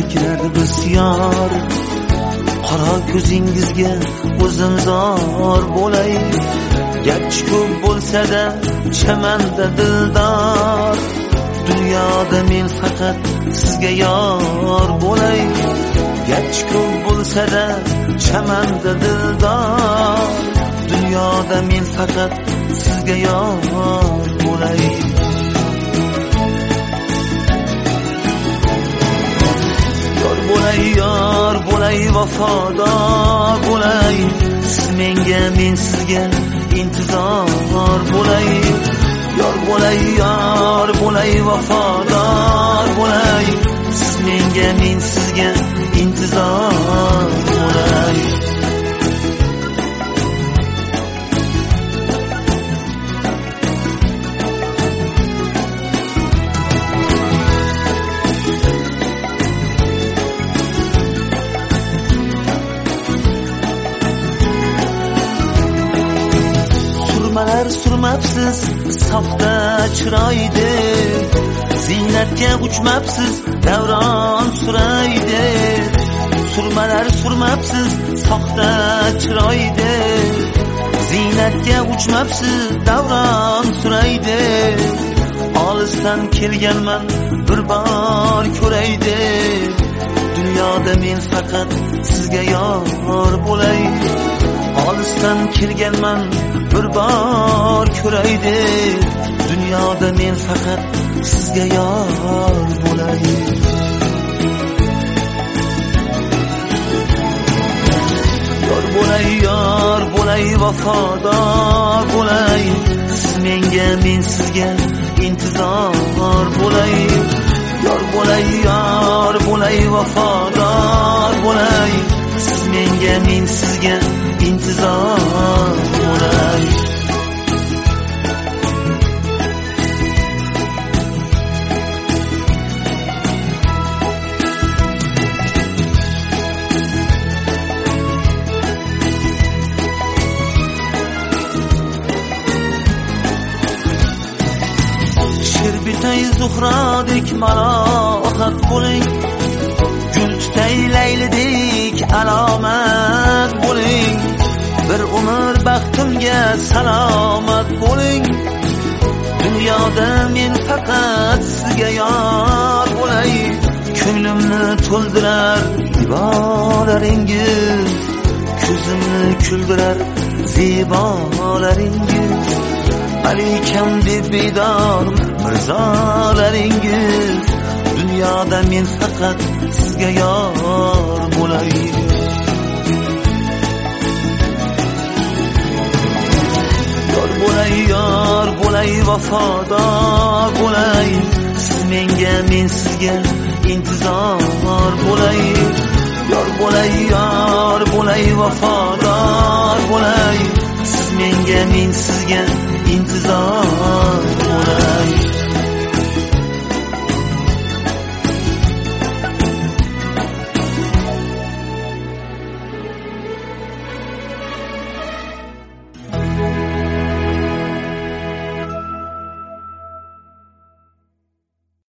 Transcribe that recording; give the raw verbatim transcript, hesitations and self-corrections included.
yuraklar bisyor, qora ko'zingizga o'zim zor bo'lay. Garchi ko'p bo'lsa-da chamanda dildor, dunyoda men faqat sizga yor bo'lay. Garchi ko'p bo'lsa-da chamanda dildor, dunyoda men faqat sizga yor bo'lay. Yor bo'lay, yor bo'lay, vafodor bo'lay. Siz menga, men sizga intizor bo'lay. Yor bo'lay, yor bo'lay, vafodor bo'lay. Siz menga, men sizga intizor bo'lay. Surmalar surmabsiz safda chiroydi, ziynatga uchmabsiz davron suraydi. Surmalar surmabsiz soxta chiroydi, ziynatga uchmabsiz davron suraydi. Olisdan kelganman bir bor ko'raydi, dunyoda men faqat sizga yor bo'lay. Olisdan kelganman bir bor ko'raydi, dunyoda men faqat sizga yor bo'lay. Yor bo'lay, yor bo'lay, vafodor bo'lay. Siz menga, men sizga intizor bo'lay. Yor bo'lay, yor bo'lay, vafodor bo'lay. Siz menga, men sizga intizor bo'lay. Shirbitay Zuhrodek malohat bo'ling, gul tutay Laylidek alomat bo'ling. Bir umr baxtimga salomat bo'ling, dunyoda men faqat sizga yor bo'lay. Ko'nglimni to'ldirar ibolaringiz, ko'zimni kuldirar zebolaringiz. Alikam deb bedor mirzolaringiz, dunyoda men faqat sizga yor bo'lay. Yor bo'lay, yor bo'lay, vafodor bo'lay. Siz menga, men sizga intizor bo'lay. Yor bo'lay, yor bo'lay, vafodor bo'lay. Siz menga, men sizga intizor bo'lay.